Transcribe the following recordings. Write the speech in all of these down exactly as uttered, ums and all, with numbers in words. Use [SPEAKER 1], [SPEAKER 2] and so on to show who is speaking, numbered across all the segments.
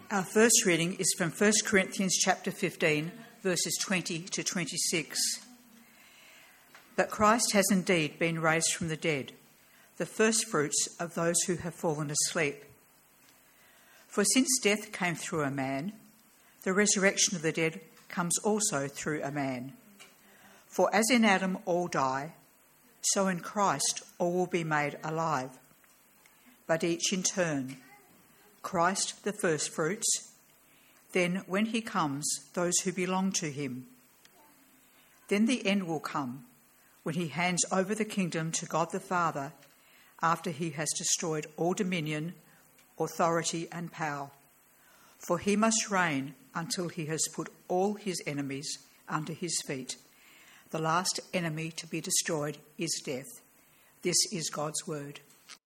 [SPEAKER 1] Our first reading is from First Corinthians chapter fifteen, verses twenty to twenty-six. But Christ has indeed been raised from the dead, the firstfruits of those who have fallen asleep. For since death came through a man, the resurrection of the dead comes also through a man. For as in Adam all die, so in Christ all will be made alive, but each in turn. Christ the firstfruits, then when he comes, those who belong to him. Then the end will come, when he hands over the kingdom to God the Father, after he has destroyed all dominion, authority and power. For he must reign until he has put all his enemies under his feet. The last enemy to be destroyed is death. This is God's word.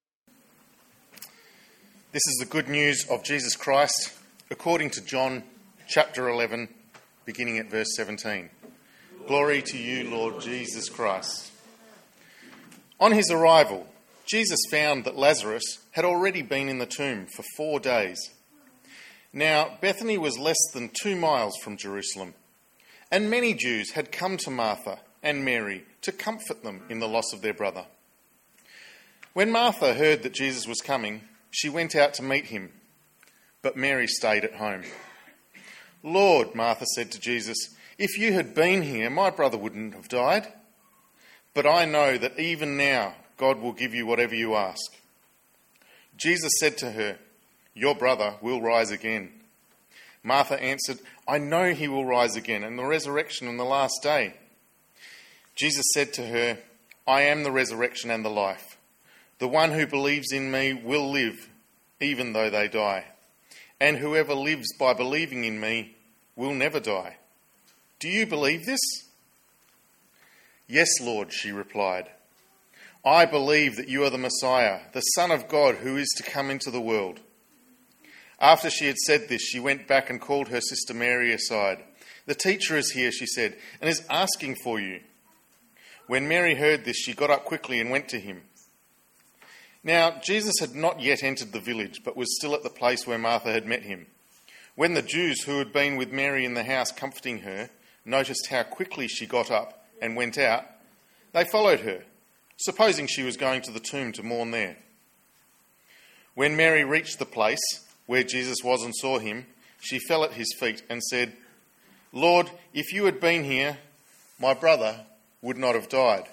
[SPEAKER 2] This is the good news of Jesus Christ, according to John chapter eleven, beginning at verse seventeen. Glory to you, Lord Jesus Christ. On his arrival, Jesus found that Lazarus had already been in the tomb for four days. Now, Bethany was less than two miles from Jerusalem, and many Jews had come to Martha and Mary to comfort them in the loss of their brother. When Martha heard that Jesus was coming, she went out to meet him, but Mary stayed at home. Lord, Martha said to Jesus, if you had been here, my brother wouldn't have died. But I know that even now God will give you whatever you ask. Jesus said to her, your brother will rise again. Martha answered, I know he will rise again in the resurrection on the last day. Jesus said to her, I am the resurrection and the life. The one who believes in me will live, even though they die. And whoever lives by believing in me will never die. Do you believe this? Yes, Lord, she replied. I believe that you are the Messiah, the Son of God who is to come into the world. After she had said this, she went back and called her sister Mary aside. The teacher is here, she said, and is asking for you. When Mary heard this, she got up quickly and went to him. Now, Jesus had not yet entered the village, but was still at the place where Martha had met him. When the Jews who had been with Mary in the house comforting her noticed how quickly she got up and went out, they followed her, supposing she was going to the tomb to mourn there. When Mary reached the place where Jesus was and saw him, she fell at his feet and said, Lord, if you had been here, my brother would not have died.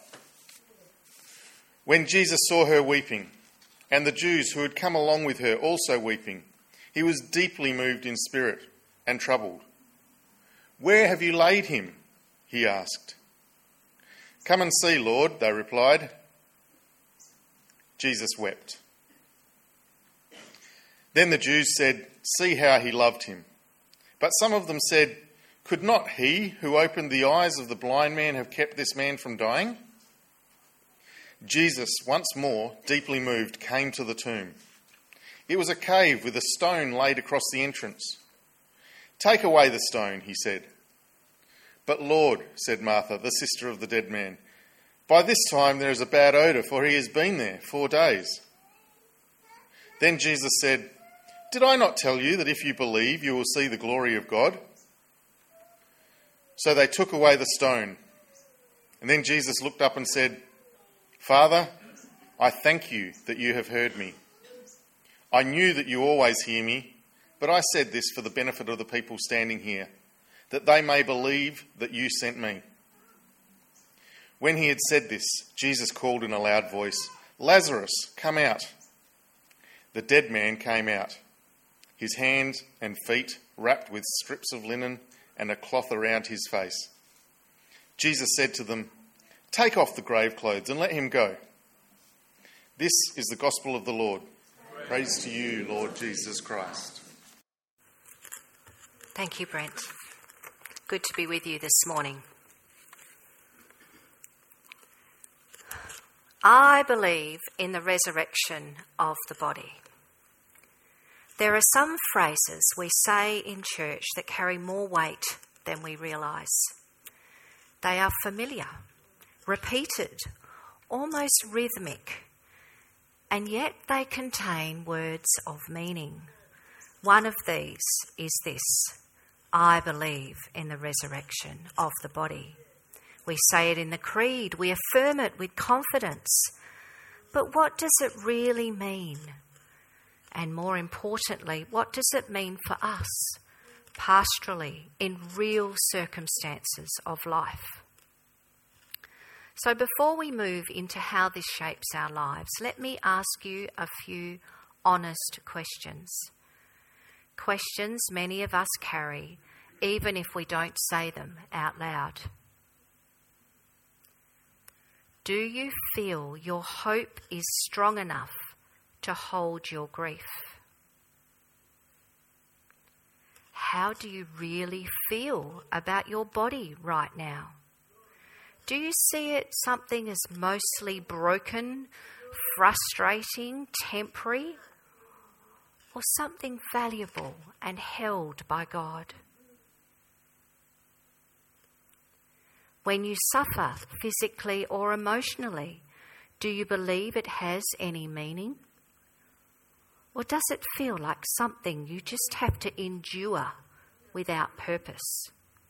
[SPEAKER 2] When Jesus saw her weeping, and the Jews who had come along with her also weeping, he was deeply moved in spirit and troubled. Where have you laid him? He asked. Come and see, Lord, they replied. Jesus wept. Then the Jews said, see how he loved him. But some of them said, could not he who opened the eyes of the blind man have kept this man from dying? Jesus, once more, deeply moved, came to the tomb. It was a cave with a stone laid across the entrance. Take away the stone, he said. But Lord, said Martha, the sister of the dead man, by this time there is a bad odour, for he has been there four days. Then Jesus said, did I not tell you that if you believe, you will see the glory of God? So they took away the stone. And then Jesus looked up and said, Father, I thank you that you have heard me. I knew that you always hear me, but I said this for the benefit of the people standing here, that they may believe that you sent me. When he had said this, Jesus called in a loud voice, Lazarus, come out. The dead man came out, his hands and feet wrapped with strips of linen and a cloth around his face. Jesus said to them, take off the grave clothes and let him go. This is the gospel of the Lord. Praise to you, Lord Jesus Christ.
[SPEAKER 3] Thank you, Brent. Good to be with you this morning. I believe in the resurrection of the body. There are some phrases we say in church that carry more weight than we realise. They are familiar, repeated, almost rhythmic, and yet they contain words of meaning, One of these is this: I believe in the resurrection of the body. We say it in the Creed, we affirm it with confidence. But what does it really mean? And more importantly, what does it mean for us, pastorally, in real circumstances of life? So before we move into how this shapes our lives, let me ask you a few honest questions. Questions many of us carry, even if we don't say them out loud. Do you feel your hope is strong enough to hold your grief? How do you really feel about your body right now? Do you see it something as mostly broken, frustrating, temporary, or something valuable and held by God? When you suffer physically or emotionally, do you believe it has any meaning? Or does it feel like something you just have to endure without purpose?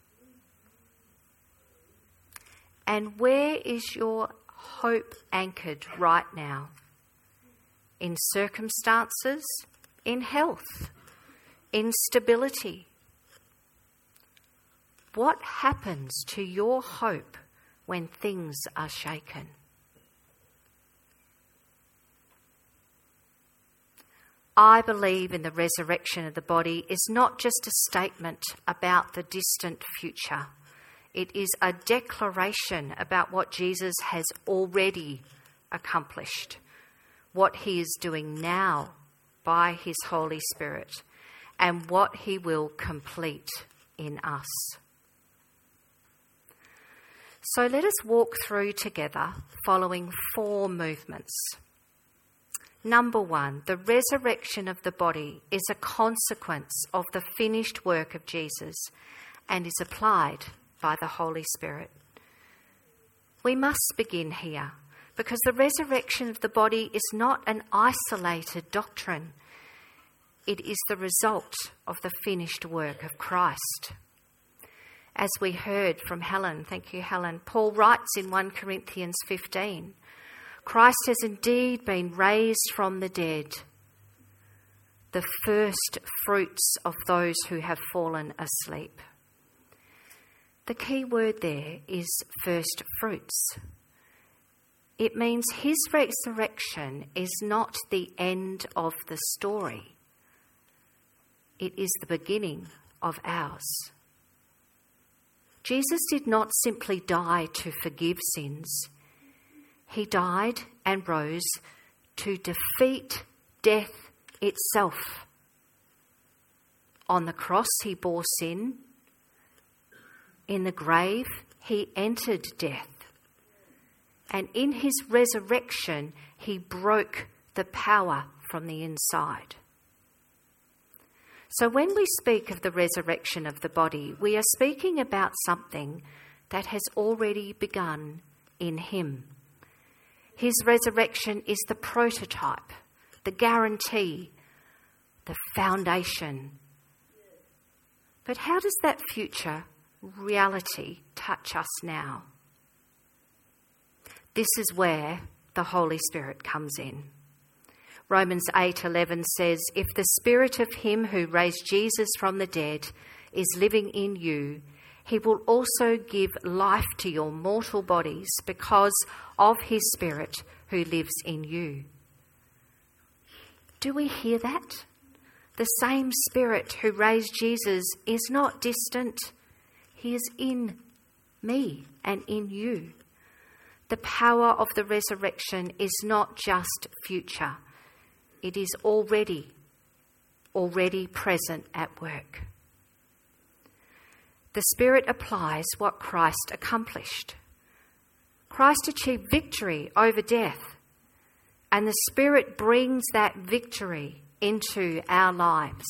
[SPEAKER 3] And where is your hope anchored right now? In circumstances, in health, in stability? What happens to your hope when things are shaken? I believe in the resurrection of the body is not just a statement about the distant future. It is a declaration about what Jesus has already accomplished, what he is doing now by his Holy Spirit, and what he will complete in us. So let us walk through together following four movements. Number one, the resurrection of the body is a consequence of the finished work of Jesus and is applied by the Holy Spirit. We must begin here because the resurrection of the body is not an isolated doctrine. It is the result of the finished work of Christ. As we heard from Helen, thank you, Helen, Paul writes in First Corinthians fifteen, Christ has indeed been raised from the dead, the first fruits of those who have fallen asleep. The key word there is first fruits. It means his resurrection is not the end of the story. It is the beginning of ours. Jesus did not simply die to forgive sins. He died and rose to defeat death itself. On the cross, he bore sin. In the grave, he entered death. And in his resurrection, he broke the power from the inside. So when we speak of the resurrection of the body, we are speaking about something that has already begun in him. His resurrection is the prototype, the guarantee, the foundation. But how does that future reality touch us now? This is where the Holy Spirit comes in. Romans eight eleven says, if the spirit of him who raised Jesus from the dead is living in you, he will also give life to your mortal bodies because of his Spirit who lives in you. Do we hear that? The same Spirit who raised Jesus is not distant. He is in me and in you. The power of the resurrection is not just future. It is already, already present at work. The Spirit applies what Christ accomplished. Christ achieved victory over death, and the Spirit brings that victory into our lives.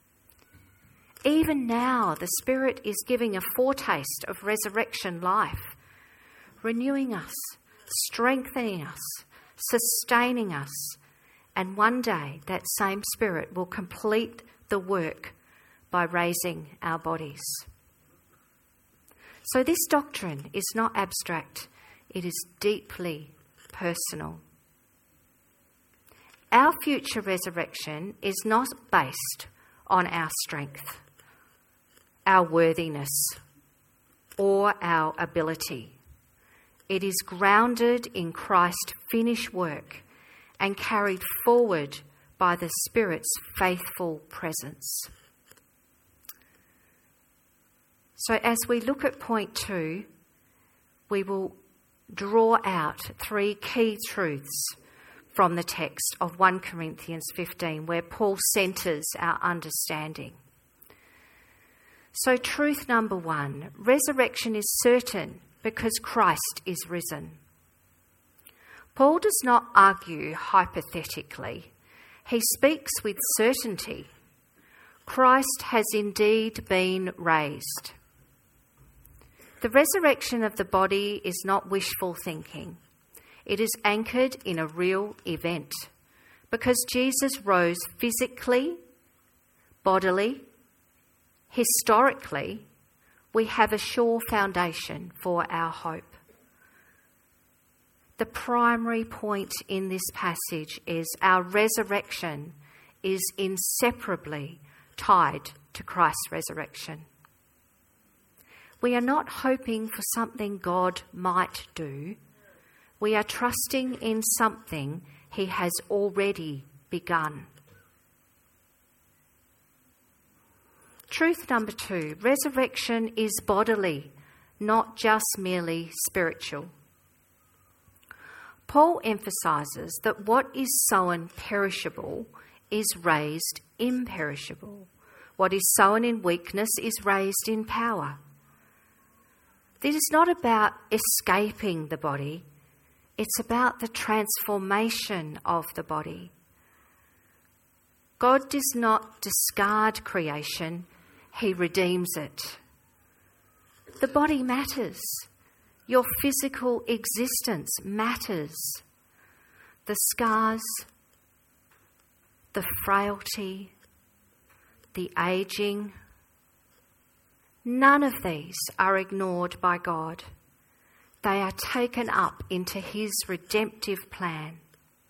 [SPEAKER 3] Even now, the Spirit is giving a foretaste of resurrection life, renewing us, strengthening us, sustaining us, and one day that same Spirit will complete the work by raising our bodies. So this doctrine is not abstract, it is deeply personal. Our future resurrection is not based on our strength, our worthiness, or our ability. It is grounded in Christ's finished work and carried forward by the Spirit's faithful presence. So as we look at point two, we will draw out three key truths from the text of First Corinthians fifteen, where Paul centres our understanding. So truth number one, resurrection is certain because Christ is risen. Paul does not argue hypothetically. He speaks with certainty. Christ has indeed been raised. The resurrection of the body is not wishful thinking. It is anchored in a real event because Jesus rose physically, bodily, historically. We have a sure foundation for our hope. The primary point in this passage is our resurrection is inseparably tied to Christ's resurrection. We are not hoping for something God might do. We are trusting in something he has already begun. Truth number two, resurrection is bodily, not just merely spiritual. Paul emphasises that what is sown perishable is raised imperishable. What is sown in weakness is raised in power. This is not about escaping the body. It's about the transformation of the body. God does not discard creation, he redeems it. The body matters. Your physical existence matters. The scars, the frailty, the ageing, none of these are ignored by God. They are taken up into his redemptive plan.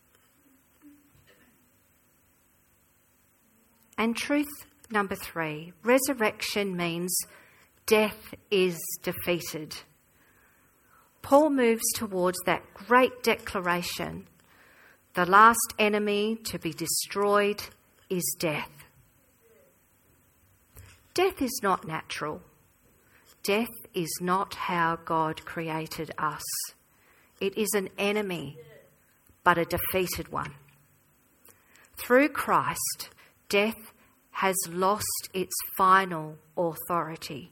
[SPEAKER 3] And truth number three, resurrection means death is defeated. Paul moves towards that great declaration. The last enemy to be destroyed is death. Death is not natural. Death is not how God created us. It is an enemy, but a defeated one. Through Christ, death has lost its final authority.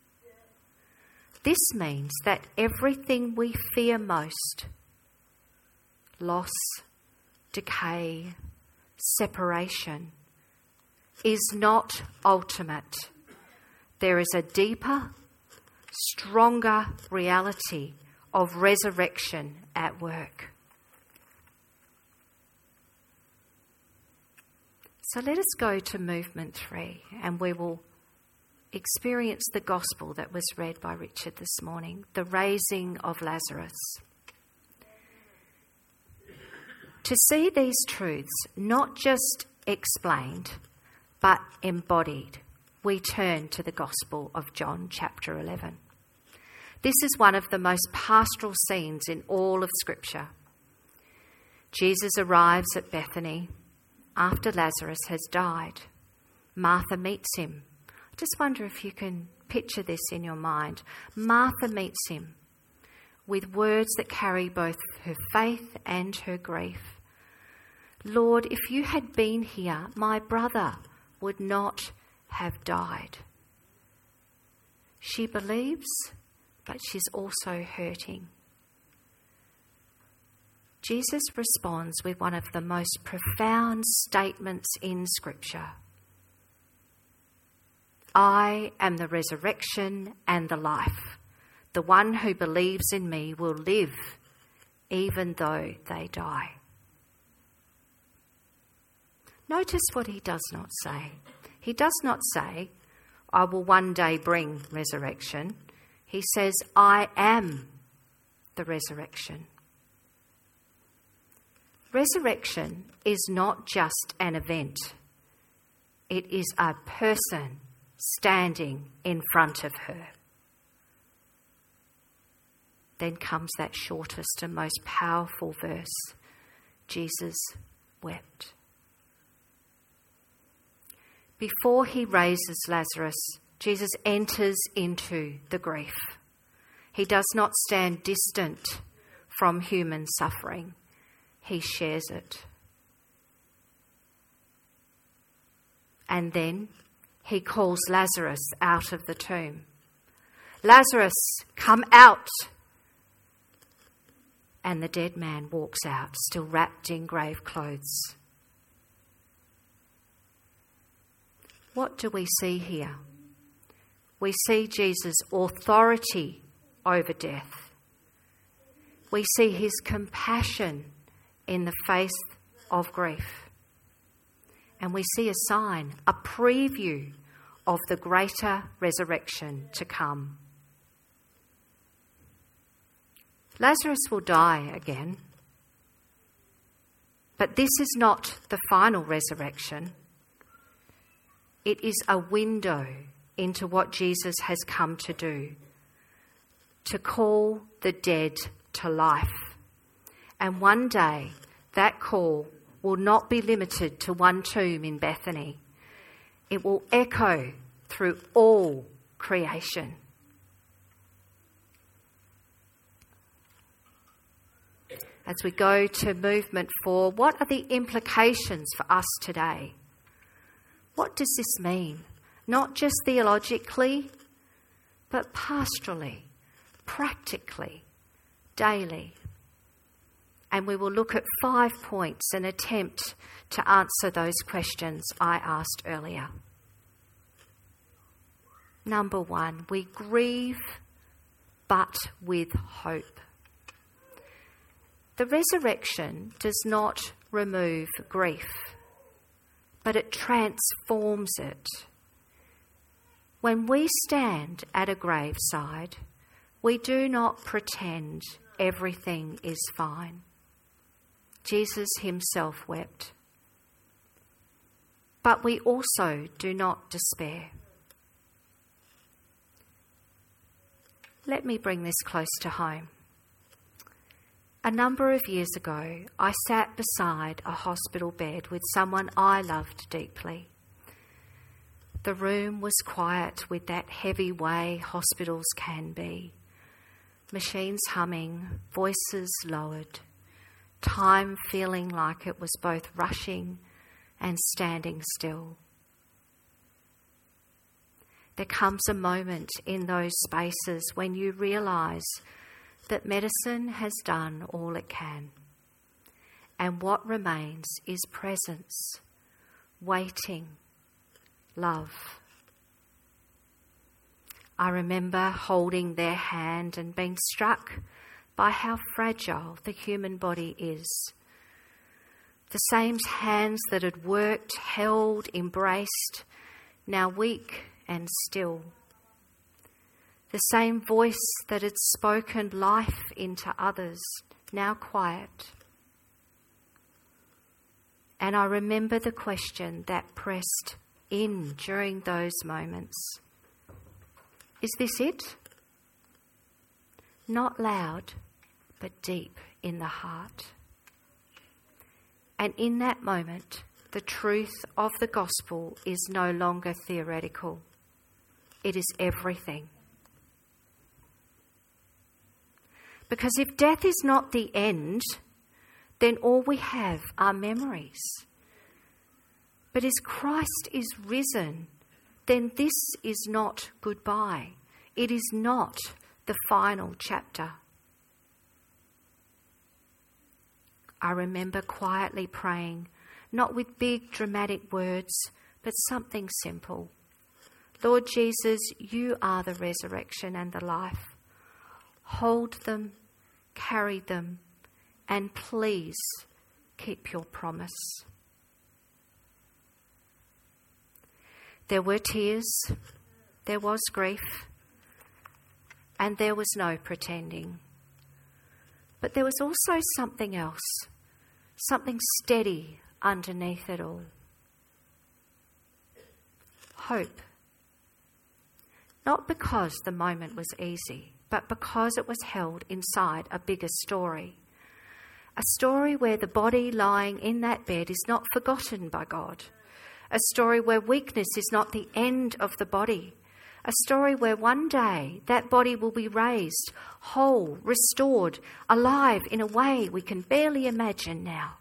[SPEAKER 3] This means that everything we fear most, loss, decay, separation, is not ultimate. There is a deeper, stronger reality of resurrection at work. So let us go to movement three, and we will experience the gospel that was read by Richard this morning, the raising of Lazarus. To see these truths not just explained, but embodied, we turn to the Gospel of John, chapter eleven. This is one of the most pastoral scenes in all of Scripture. Jesus arrives at Bethany after Lazarus has died. Martha meets him. I just wonder if you can picture this in your mind. Martha meets him with words that carry both her faith and her grief. Lord, if you had been here, my brother would not have died. She believes, but she's also hurting. Jesus responds with one of the most profound statements in Scripture. I am the resurrection and the life. The one who believes in me will live even though they die. Notice what he does not say. He does not say, I will one day bring resurrection. He says, I am the resurrection. Resurrection is not just an event. It is a person standing in front of her. Then comes that shortest and most powerful verse. Jesus wept. Before he raises Lazarus, Jesus enters into the grief. He does not stand distant from human suffering. He shares it. And then he calls Lazarus out of the tomb. Lazarus, come out! And the dead man walks out, still wrapped in grave clothes. What do we see here? We see Jesus' authority over death. We see his compassion in the face of grief. And we see a sign, a preview of the greater resurrection to come. Lazarus will die again. But this is not the final resurrection. It is a window into what Jesus has come to do, to call the dead to life. And one day, that call will not be limited to one tomb in Bethany. It will echo through all creation. As we go to movement four, what are the implications for us today? What does this mean? Not just theologically, but pastorally, practically, daily. And we will look at five points and attempt to answer those questions I asked earlier. Number one, we grieve, but with hope. The resurrection does not remove grief, but it transforms it. When we stand at a graveside, we do not pretend everything is fine. Jesus himself wept. But we also do not despair. Let me bring this close to home. A number of years ago, I sat beside a hospital bed with someone I loved deeply. The room was quiet with that heavy way hospitals can be. Machines humming, voices lowered, time feeling like it was both rushing and standing still. There comes a moment in those spaces when you realise that medicine has done all it can, and what remains is presence, waiting, love. I remember holding their hand and being struck by how fragile the human body is. The same hands that had worked, held, embraced, now weak and still. The same voice that had spoken life into others, now quiet. And I remember the question that pressed in during those moments. Is this it? Not loud, but deep in the heart. And in that moment, the truth of the gospel is no longer theoretical. It is everything. Because if death is not the end, then all we have are memories. But as Christ is risen, then this is not goodbye. It is not the final chapter. I remember quietly praying, not with big dramatic words, but something simple. Lord Jesus, you are the resurrection and the life. Hold them, carry them, and please keep your promise. There were tears, there was grief, and there was no pretending. But there was also something else, something steady underneath it all. Hope. Not because the moment was easy, but because it was held inside a bigger story. A story where the body lying in that bed is not forgotten by God. A story where weakness is not the end of the body. A story where one day that body will be raised, whole, restored, alive in a way we can barely imagine now.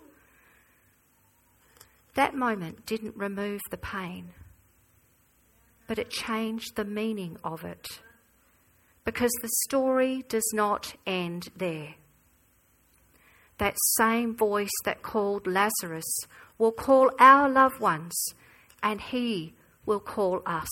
[SPEAKER 3] That moment didn't remove the pain, but it changed the meaning of it, because the story does not end there. That same voice that called Lazarus will call our loved ones, and he will call us.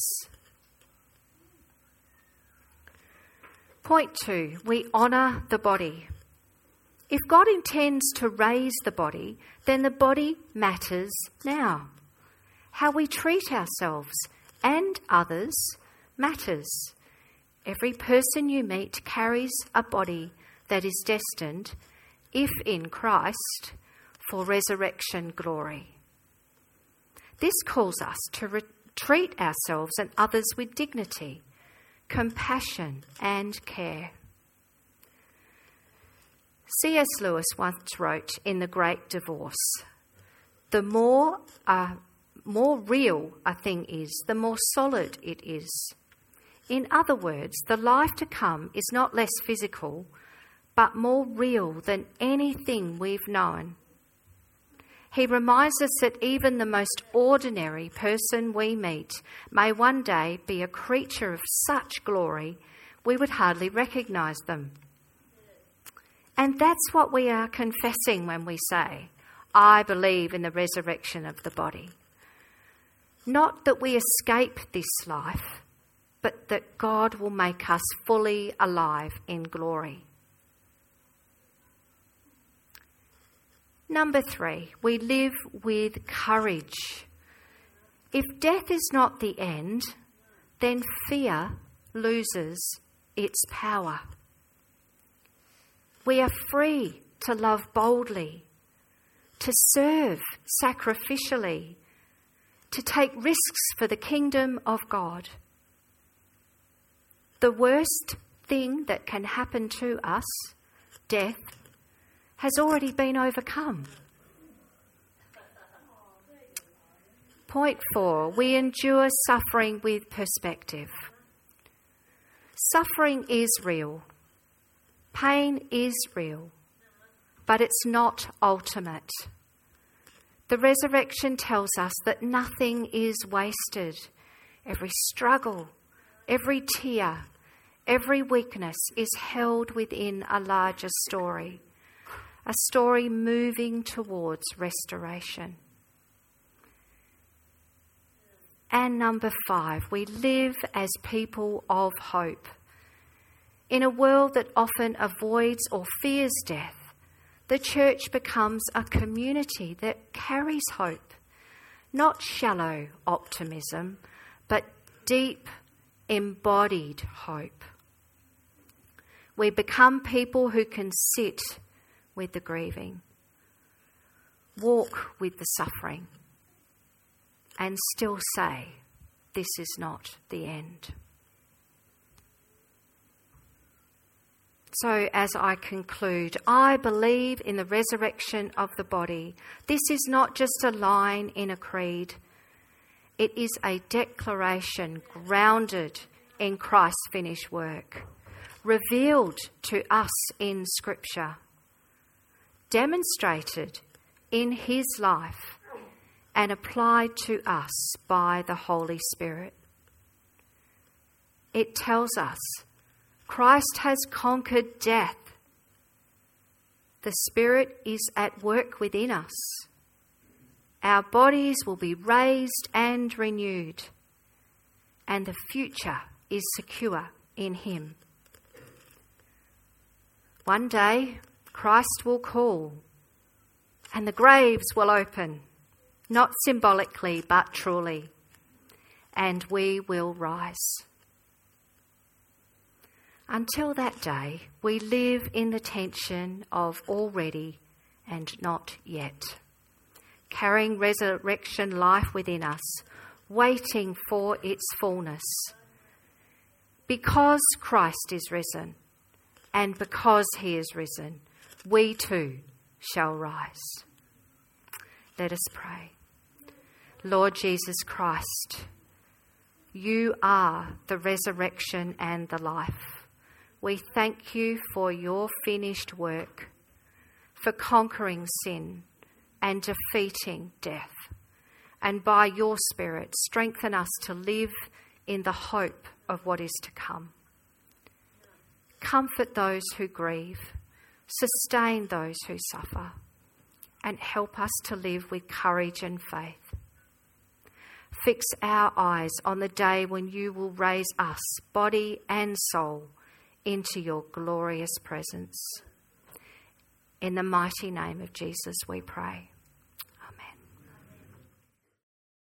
[SPEAKER 3] Point two, we honour the body. If God intends to raise the body, then the body matters now. How we treat ourselves and others matters. Every person you meet carries a body that is destined, if in Christ, for resurrection glory. This calls us to re- treat ourselves and others with dignity, compassion and care. C S Lewis once wrote in The Great Divorce, the more, uh, more real a thing is, the more solid it is. In other words, the life to come is not less physical, but more real than anything we've known. He reminds us that even the most ordinary person we meet may one day be a creature of such glory we would hardly recognise them. And that's what we are confessing when we say, I believe in the resurrection of the body. Not that we escape this life, but that God will make us fully alive in glory. Number three, we live with courage. If death is not the end, then fear loses its power. We are free to love boldly, to serve sacrificially, to take risks for the kingdom of God. The worst thing that can happen to us, death, has already been overcome. Point four, we endure suffering with perspective. Suffering is real. Pain is real, but it's not ultimate. The resurrection tells us that nothing is wasted. Every struggle, every tear, every weakness is held within a larger story, a story moving towards restoration. And number five, we live as people of hope. In a world that often avoids or fears death, the church becomes a community that carries hope, not shallow optimism, but deep, embodied hope. We become people who can sit with the grieving, walk with the suffering, and still say, this is not the end. So as I conclude, I believe in the resurrection of the body. This is not just a line in a creed. It is a declaration grounded in Christ's finished work, revealed to us in Scripture, demonstrated in his life, and applied to us by the Holy Spirit. It tells us Christ has conquered death. The Spirit is at work within us. Our bodies will be raised and renewed, and the future is secure in him. One day, Christ will call, and the graves will open, not symbolically but truly. and we will rise. Until that day, we live in the tension of already and not yet, carrying resurrection life within us, waiting for its fullness. Because Christ is risen, and because he is risen, we too shall rise. Let us pray. Lord Jesus Christ, you are the resurrection and the life. We thank you for your finished work, for conquering sin and defeating death. And by your Spirit, strengthen us to live in the hope of what is to come. Comfort those who grieve, sustain those who suffer, and help us to live with courage and faith. Fix our eyes on the day when you will raise us, body and soul, into your glorious presence. In the mighty name of Jesus we pray.